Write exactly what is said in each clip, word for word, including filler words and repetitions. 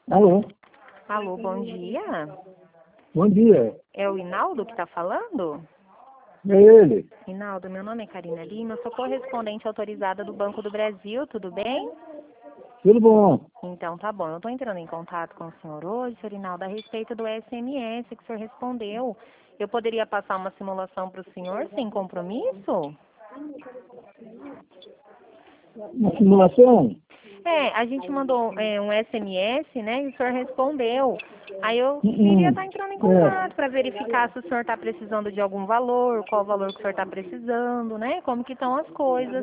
Alô, Alô, bom dia. bom dia. É o Hinaldo que está falando? É ele. Hinaldo, meu nome é Karina Lima, eu sou correspondente autorizada do Banco do Brasil, tudo bem? Tudo bom? Então tá bom, eu estou entrando em contato com o senhor hoje, senhor Hinaldo, a respeito do S M S que o senhor respondeu. Eu poderia passar uma simulação para o senhor sem compromisso? Uma simulação? É, a gente mandou é, um S M S, né, e o senhor respondeu. Aí eu queria Hum, estar entrando em é. contato para verificar se o senhor está precisando de algum valor, qual o valor que o senhor está precisando, né, como que estão as coisas.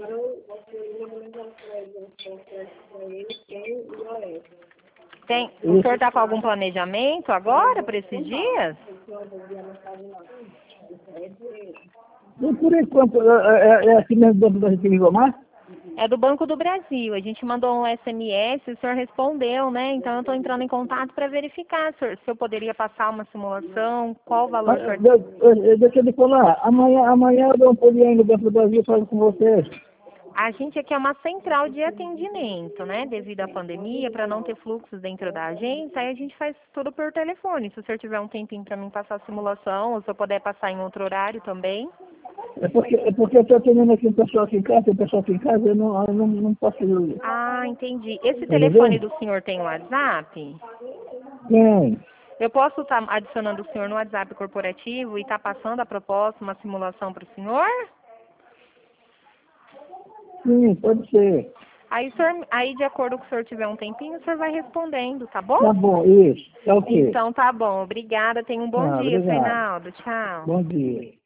Tem, o senhor Isso. está com algum planejamento agora para esses dias? E por enquanto, é, é, é aqui mesmo dentro da gente Rigomar? É do Banco do Brasil. A gente mandou um S M S, o senhor respondeu, né? Então eu estou entrando em contato para verificar se, se eu poderia passar uma simulação, qual o valor o senhor. Deixa eu lhe falar, amanhã, amanhã eu dou um pulinho aí no Banco do Brasil e falo com vocês. A gente aqui é uma central de atendimento, né? Devido à pandemia, para não ter fluxos dentro da agência, aí a gente faz tudo por telefone. Se o senhor tiver um tempinho para mim passar a simulação, ou se eu puder passar em outro horário também. É porque, é porque eu estou atendendo aqui um pessoal aqui em casa, tem um pessoal aqui em casa, eu não, eu não, não posso. Ah, entendi. Esse telefone Entendeu? do senhor tem WhatsApp? Tem. Eu posso estar adicionando o senhor no WhatsApp corporativo e estar passando a proposta, uma simulação para o senhor? Sim, pode ser. Aí, o senhor, aí, de acordo com o senhor tiver um tempinho, o senhor vai respondendo, tá bom? Tá bom, isso. Tá ok. Então, tá bom. Obrigada. Tenha um bom Tá, dia, obrigado. Reinaldo. Tchau. Bom dia.